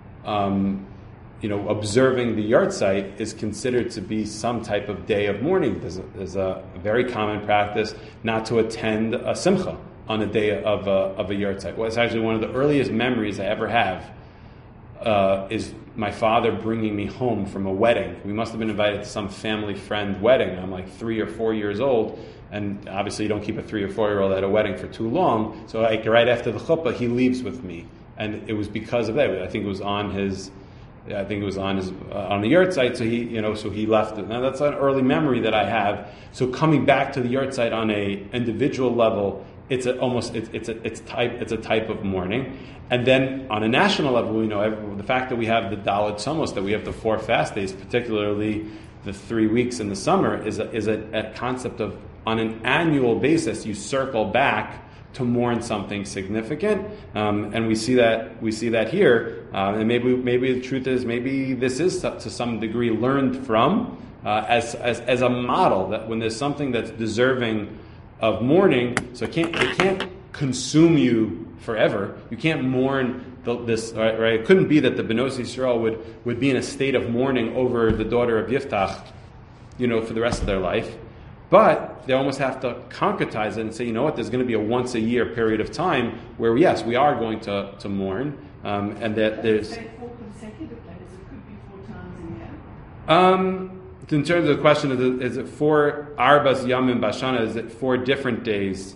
Observing the yahrzeit is considered to be some type of day of mourning. There's a very common practice not to attend a simcha on a day of a yahrzeit. Well, it's actually one of the earliest memories I ever have. Is my father bringing me home from a wedding. We must have been invited to some family friend wedding. I'm like 3 or 4 years old, and obviously you don't keep a 3 or 4 year old at a wedding for too long. So like right after the chuppah, he leaves with me, and it was because of that. I think it was on the yahrzeit. So he left it. Now that's an early memory that I have. So coming back to the yahrzeit on a individual level, it's a type of mourning. And then on a national level, we know the fact that we have the Daled Tzomos, that we have the 4 fast days, particularly the 3 weeks in the summer, is a concept of, on an annual basis, you circle back to mourn something significant, and we see that here. And maybe the truth is, maybe this is to some degree learned from as a model, that when there's something that's deserving of mourning, so it can't consume you forever. You can't mourn this, right? It couldn't be that the Benos Yisrael would be in a state of mourning over the daughter of Yiftach, for the rest of their life. But they almost have to concretize it and say, there's going to be a once a year period of time where, yes, we are going to mourn, and that there's. Say 4 consecutive days. It could be 4 times a year. In terms of the question, is it 4 Arbas Yamim Bashana? Is it 4 different days?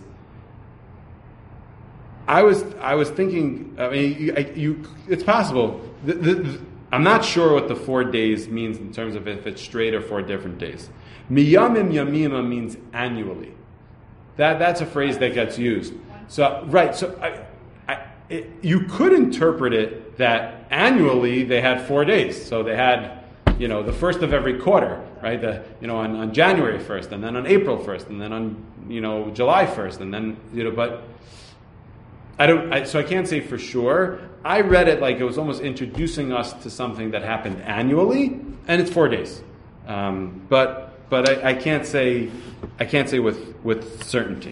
I was thinking. I mean, it's possible. I'm not sure what the 4 days means in terms of if it's straight or 4 different days. Miyamim Yamima means annually. That's a phrase that gets used. So right. So you could interpret it that annually they had 4 days. So they had. The first of every quarter, right? On January 1st, and then on April 1st, and then on July 1st, and then but so I can't say for sure. I read it like it was almost introducing us to something that happened annually, and it's 4 days. But I can't say with certainty.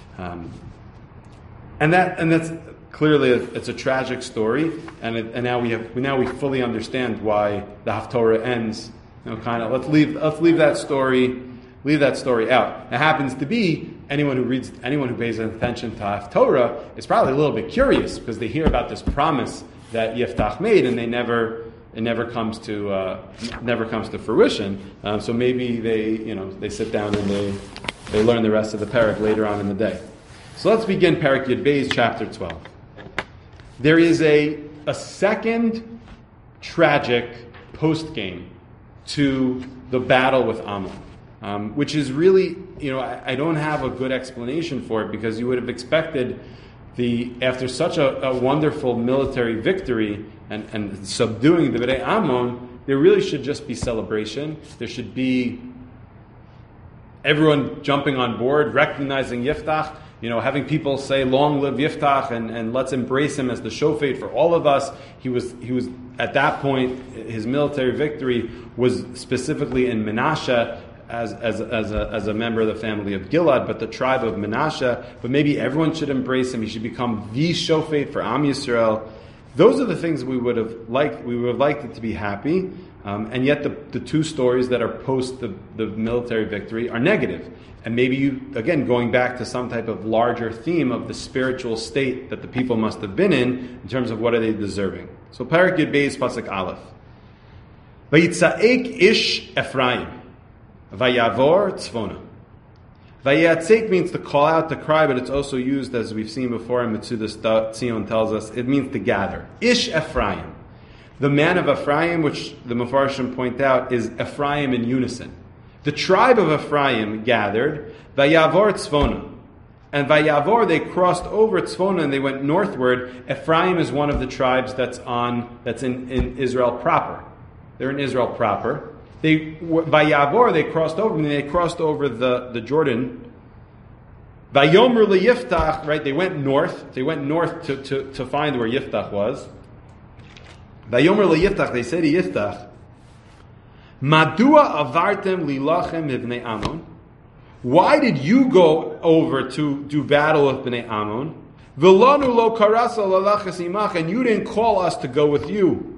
And that's clearly it's a tragic story, and now we fully understand why the Haftorah ends. Let's leave that story out. It happens to be anyone who pays attention to Haftorah is probably a little bit curious because they hear about this promise that Yiftach made, and it never comes to fruition. So maybe they sit down and they learn the rest of the parak later on in the day. So let's begin Parak Yud Beis, chapter 12. There is a second tragic post-game to the battle with Ammon. which is really, I don't have a good explanation for it, because you would have expected after such a wonderful military victory and subduing the Bnei Ammon, there really should just be celebration. There should be everyone jumping on board, recognizing Yiftach, having people say, "Long live Yiftach," and let's embrace him as the shofet for all of us. He was at that point, his military victory was specifically in Menashe, as a member of the family of Gilad, but the tribe of Menashe. But maybe everyone should embrace him. He should become the shofet for Am Yisrael. Those are the things we would have liked. We would have liked it to be happy, and yet the two stories that are post the military victory are negative. And maybe you, again, going back to some type of larger theme of the spiritual state that the people must have been in terms of what are they deserving. So Parak Yud Beis Pasuk Aleph. Vayitzaek ish Ephraim. Vayavor tzvona. Vayatzek means to call out, to cry, but it's also used, as we've seen before in Metzudas Tzion tells us, it means to gather. Ish Ephraim. The man of Ephraim, which the Mefarshim point out, is Ephraim in unison. The tribe of Ephraim gathered, Vayavor tzvona. And Vayavor, they crossed over Tzvona and they went northward. Ephraim is one of the tribes that's in Israel proper. They're in Israel proper. Vayavor, they crossed over, and they crossed over the Jordan. Vayomer leYiftach, right? They went north. They went north to find where Yiftach was. Vayomer leYiftach, they said to Yiftach, Madua avartem lilachem ibnei Ammon. Why did you go over to do battle with Bnei Ammon? V'lanu lo karasa lalachas imach, and you didn't call us to go with you.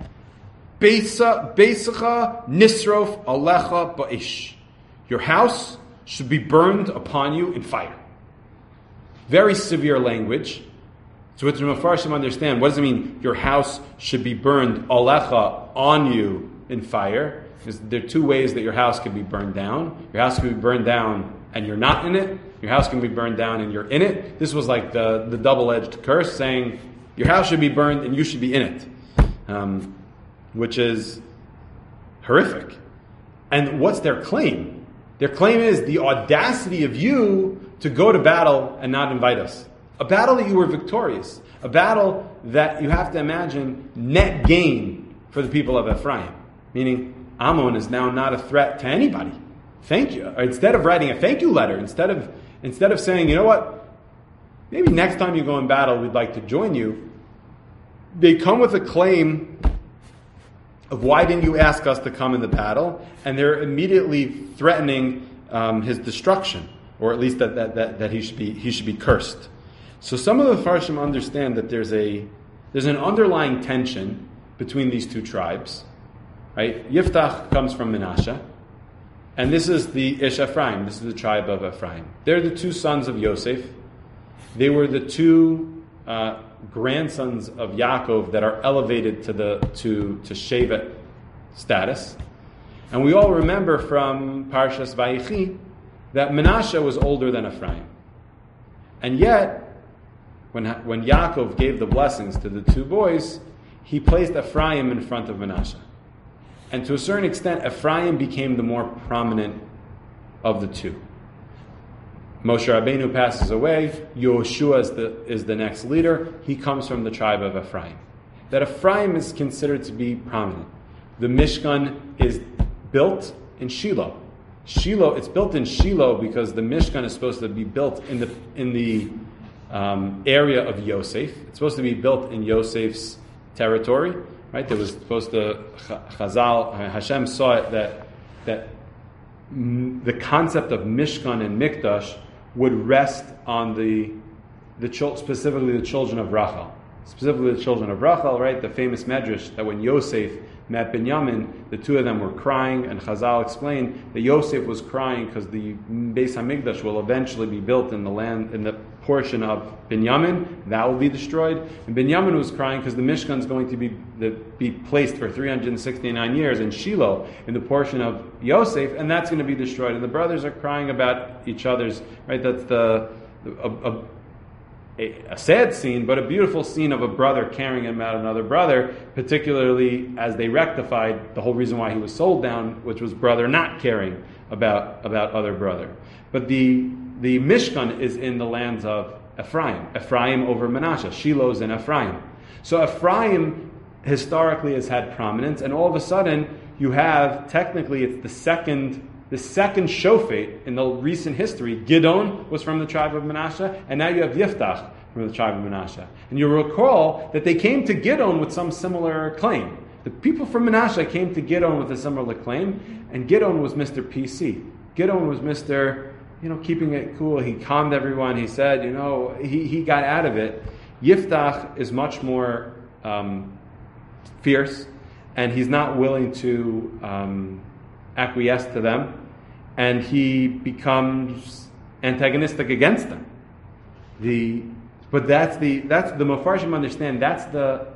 Beisacha nisrof alecha ba'ish. Your house should be burned upon you in fire. Very severe language. So what the Mefarshim understand, what does it mean? Your house should be burned alecha, on you, in fire. Because there are two ways that your house can be burned down. Your house can be burned down and you're not in it. Your house can be burned down and you're in it. This was like the double-edged curse, saying your house should be burned and you should be in it. Which is horrific. And what's their claim? Their claim is the audacity of you to go to battle and not invite us. A battle that you were victorious. A battle that you have to imagine net gain for the people of Ephraim. Meaning, Ammon is now not a threat to anybody. Thank you. Or instead of writing a thank you letter, instead of saying, you know what, maybe next time you go in battle, we'd like to join you, they come with a claim of why didn't you ask us to come in the battle, and they're immediately threatening his destruction, or at least that he should be cursed. So some of the Farshim understand that there's an underlying tension between these two tribes. Right? Yiftach comes from Menashe, and this is the Ish Ephraim. This is the tribe of Ephraim. They're the two sons of Yosef. They were the two grandsons of Yaakov that are elevated to Shevet status. And we all remember from Parshas Vayechi that Menashe was older than Ephraim. And yet, when Yaakov gave the blessings to the two boys, he placed Ephraim in front of Menashe. And to a certain extent, Ephraim became the more prominent of the two. Moshe Rabbeinu passes away. Yehoshua is the next leader. He comes from the tribe of Ephraim. That Ephraim is considered to be prominent. The Mishkan is built in Shiloh. It's built in Shiloh because the Mishkan is supposed to be built in the area of Yosef. It's supposed to be built in Yosef's territory. Right, there was supposed to Hashem saw it that the concept of Mishkan and Mikdash would rest on specifically the children of Rachel. Specifically the children of Rachel, right? The famous Medrash that when Yosef met Binyamin, the two of them were crying, and Chazal explained that Yosef was crying because the Beis HaMikdash will eventually be built in the land, in the portion of Binyamin, that will be destroyed. And Binyamin was crying because the Mishkan is going to be placed for 369 years in Shiloh, in the portion of Yosef, and that's going to be destroyed. And the brothers are crying about each other's, right? That's a sad scene, but a beautiful scene of a brother caring about another brother, particularly as they rectified the whole reason why he was sold down, which was brother not caring about other brother. But the Mishkan is in the lands of Ephraim. Ephraim over Manasseh. Shiloh's in Ephraim. So Ephraim historically has had prominence, and all of a sudden you have, technically it's the second shofet in the recent history. Gidon was from the tribe of Manasseh, and now you have Yiftach from the tribe of Manasseh. And you'll recall that they came to Gidon with some similar claim. The people from Manasseh came to Gidon with a similar claim, and Gidon was Mr. PC. Gidon was Mr., keeping it cool. He calmed everyone. He said, he got out of it. Yiftach is much more fierce, and he's not willing to acquiesce to them, and he becomes antagonistic against them. But that's the Mefarshim understand. That's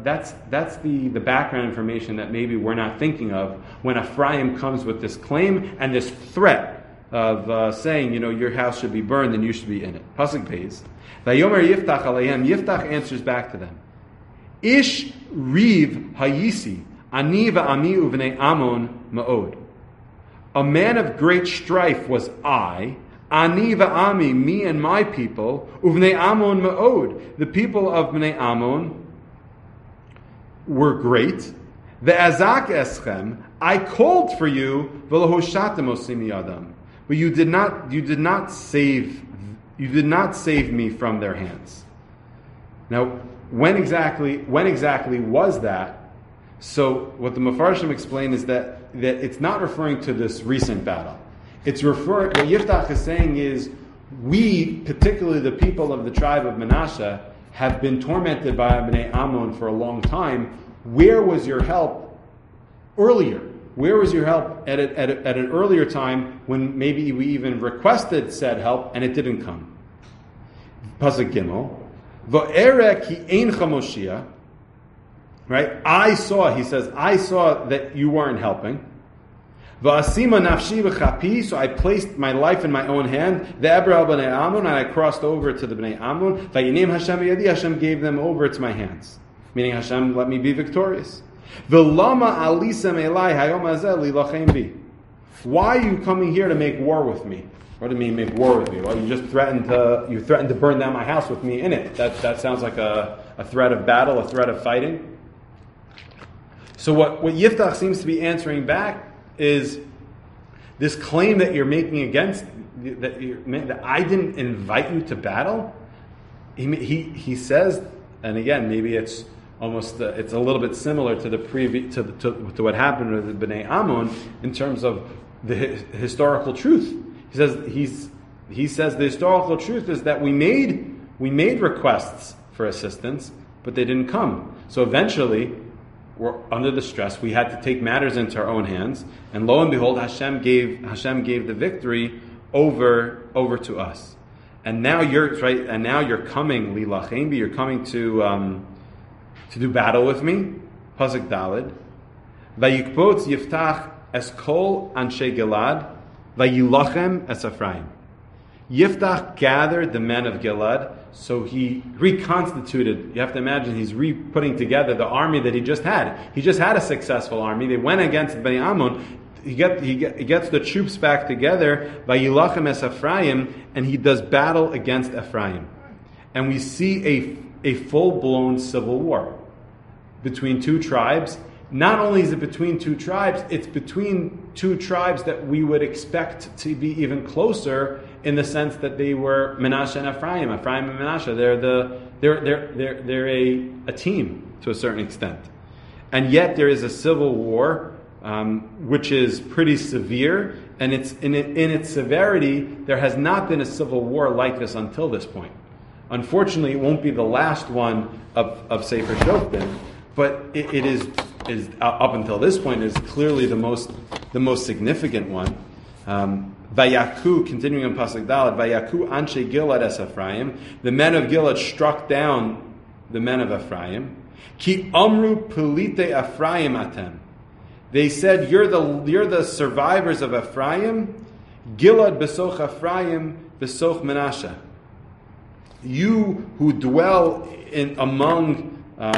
the background information that maybe we're not thinking of when Ephraim comes with this claim and this threat of saying, your house should be burned and you should be in it. Pasuk pays. Vayomer Yiftach aleihem. Yiftach answers back to them. Ish riv hayisi ani va'ami uvnei Ammon ma'od. A man of great strife was I. Ani va'ami, me and my people, uvnei Ammon ma'od. The people of Bnei Ammon were great. Ve'azak eschem, I called for you, v'lohoshatem osim yadam. But you did not save me from their hands. Now, when exactly was that? So what the Mefarshim explain is that it's not referring to this recent battle. It's referring, what Yiftach is saying is, we, particularly the people of the tribe of Manasseh, have been tormented by Bnei Ammon for a long time. Where was your help earlier? Where was your help at an earlier time when maybe we even requested said help and it didn't come? Pasuk Gimel. V'erek hi ein chamoshia. Right? I saw that you weren't helping. V'asima nafshi v'chapi. So I placed my life in my own hand. Ve'ebra b'nei Ammon. And I crossed over to the Bnei Ammon. V'yinim Hashem yadi. Hashem gave them over to my hands. Meaning Hashem let me be victorious. V'lama alisem elai hayom hazeh lilachem bi. Why are you coming here to make war with me? What do you mean make war with me? Well, you just threatened to burn down my house with me in it. That sounds like a threat of battle, a threat of fighting. So what Yiftach seems to be answering back is this claim that you're making against that I didn't invite you to battle. He says, and again, maybe it's almost it's a little bit similar to the to what happened with the Bnei Ammon in terms of the historical truth. He says the historical truth is that we made requests for assistance, but they didn't come. So eventually, we're under the stress. We had to take matters into our own hands, and lo and behold, Hashem gave the victory over to us. And now you're coming, lilachem bi. You're coming to do battle with me. Pasuk Daled. Vayikpotz Yiftach es kol anshe Gilad. Vayilachem es Ephraim. Yiftach gathered the men of Gilad, so he reconstituted. You have to imagine he's putting together the army that he just had. He just had a successful army. They went against Bnei Ammon. He gets the troops back together. Vayilachem es Ephraim, and he does battle against Ephraim. And we see a full-blown civil war between two tribes. Not only is it between two tribes, it's between two tribes that we would expect to be even closer in the sense that they were Manasseh and Ephraim. Ephraim and Manasseh, they're a team to a certain extent. And yet there is a civil war, which is pretty severe, and it's in its severity, there has not been a civil war like this until this point. Unfortunately, it won't be the last one of Sefer Shoftim, but it is up until this point is clearly the most significant one. Vayaku, continuing on Pasuk Daled, Vayaku anshe Gilad es Ephraim. The men of Gilad struck down the men of Ephraim. Ki amru pelite Ephraim atem. They said, "You're the survivors of Ephraim. Gilad besoch Ephraim besoch Manasseh. You who dwell among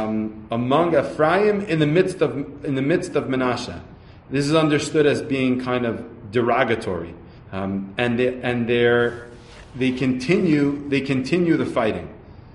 Ephraim in the midst of Manasseh." This is understood as being kind of derogatory. They continue the fighting.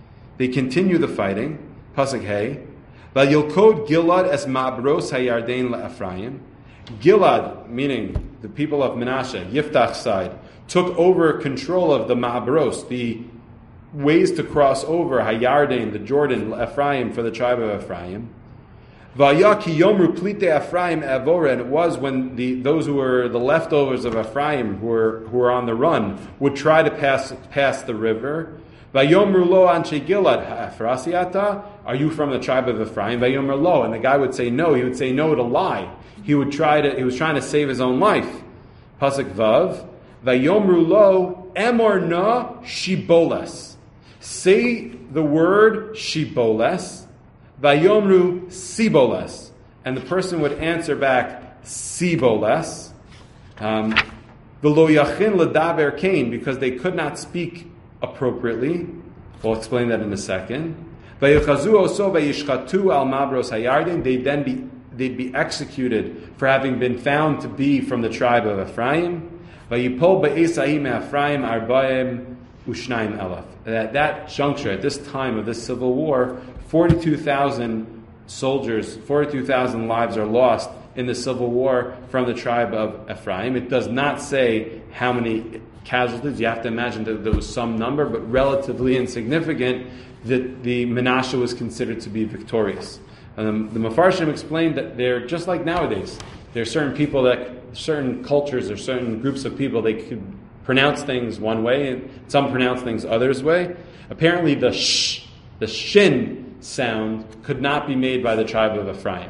Pasuk Hey. Vayilkod Gilad es ma'abros hayarden le'Ephraim. Gilad, meaning the people of Menashe, Yiftach's side, took over control of the ma'abros, the ways to cross over Hayarden, the Jordan, Ephraim, for the tribe of Ephraim. Vaya ki yomru plite Ephraim avora, and it was when those who were the leftovers of Ephraim, who were on the run, would try to pass the river. Vayomru lo anshe Gilad ha'efrasiata, are you from the tribe of Ephraim? Vayomru lo, and the guy would say no. He would say no to lie. He was trying to save his own life. Pasuk Vav. Vayomru lo emor na shiboles. Say the word shiboles. Vayomru siboles. And the person would answer back siboles. V'lo yachin ledaber kain, because they could not speak appropriately. We'll explain that in a second. Vayichazu oso vayishchatu al mabros hayarden. They'd be executed for having been found to be from the tribe of Ephraim. Vayipol be'esahim Ephraim arbaim ushnaim elef. At that juncture, at this time of this civil war, 42,000 soldiers, 42,000 lives are lost in the civil war from the tribe of Ephraim. It does not say how many casualties. You have to imagine that there was some number, but relatively insignificant, that the Menashe was considered to be victorious. The Mefarshim explained that they're just like nowadays. There are certain cultures or certain groups of people, they could pronounce things one way, and some pronounce things others way. Apparently the shin sound could not be made by the tribe of Ephraim.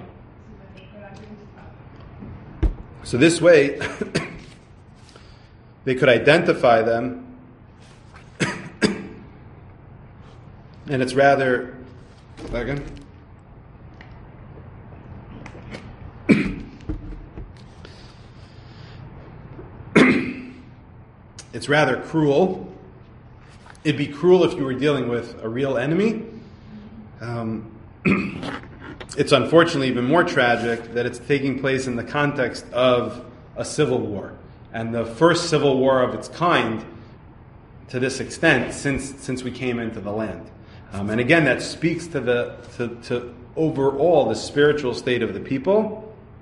So this way, they could identify them, and it's rather... Second. It's rather cruel. It'd be cruel if you were dealing with a real enemy. It's unfortunately even more tragic that it's taking place in the context of a civil war. And the first civil war of its kind, to this extent, since we came into the land. And again, that speaks to overall the spiritual state of the people.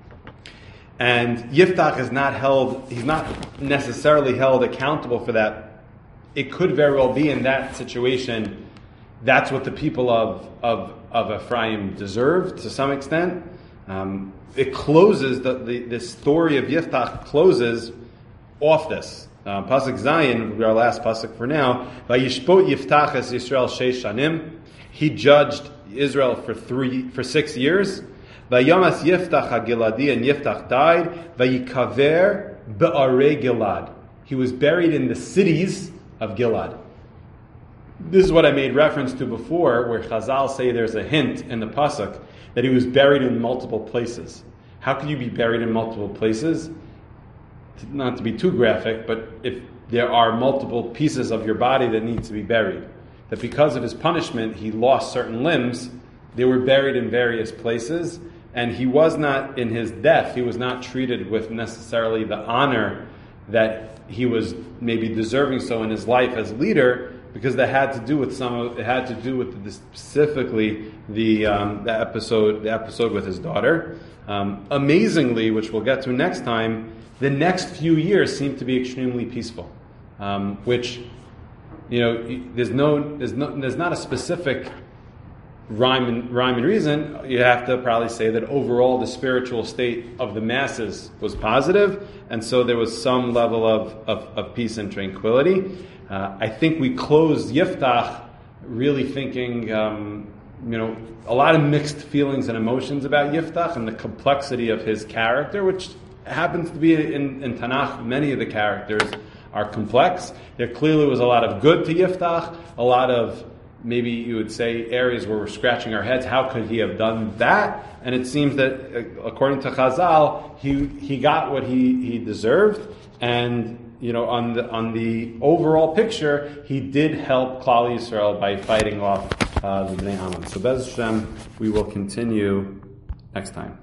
And Yiftach he's not necessarily held accountable for that. It could very well be in that situation, that's what the people of Ephraim deserved to some extent. It closes, the story of Yiftach closes off this. Pasuk Zayin, our last pasuk for now. Vayishpot Yiftach es Yisrael sheish shanim. He judged Israel for 6 years. Vayamas Yiftach HaGiladi, and Yiftach died. Vayikaver be'arei Gilad. He was buried in the cities of Gilad. This is what I made reference to before, where Chazal say there's a hint in the pasuk that he was buried in multiple places. How could you be buried in multiple places? Not to be too graphic, but if there are multiple pieces of your body that need to be buried, that because of his punishment he lost certain limbs, they were buried in various places, and he was not, in his death, he was not treated with necessarily the honor that he was maybe deserving so in his life as leader, because that had to do with specifically the episode with his daughter. Amazingly, which we'll get to next time, the next few years seem to be extremely peaceful, which, there's not a specific rhyme and reason. You have to probably say that overall the spiritual state of the masses was positive, and so there was some level of peace and tranquility. I think we closed Yiftach really thinking, a lot of mixed feelings and emotions about Yiftach and the complexity of his character, which happens to be in Tanakh. Many of the characters are complex. There clearly was a lot of good to Yiftach, a lot of, maybe you would say, areas where we're scratching our heads. How could he have done that? And it seems that, according to Chazal, he got what he deserved, and on the overall picture, he did help Klal Yisrael by fighting off the Bnei Ammon. So Bez Hashem, we will continue next time.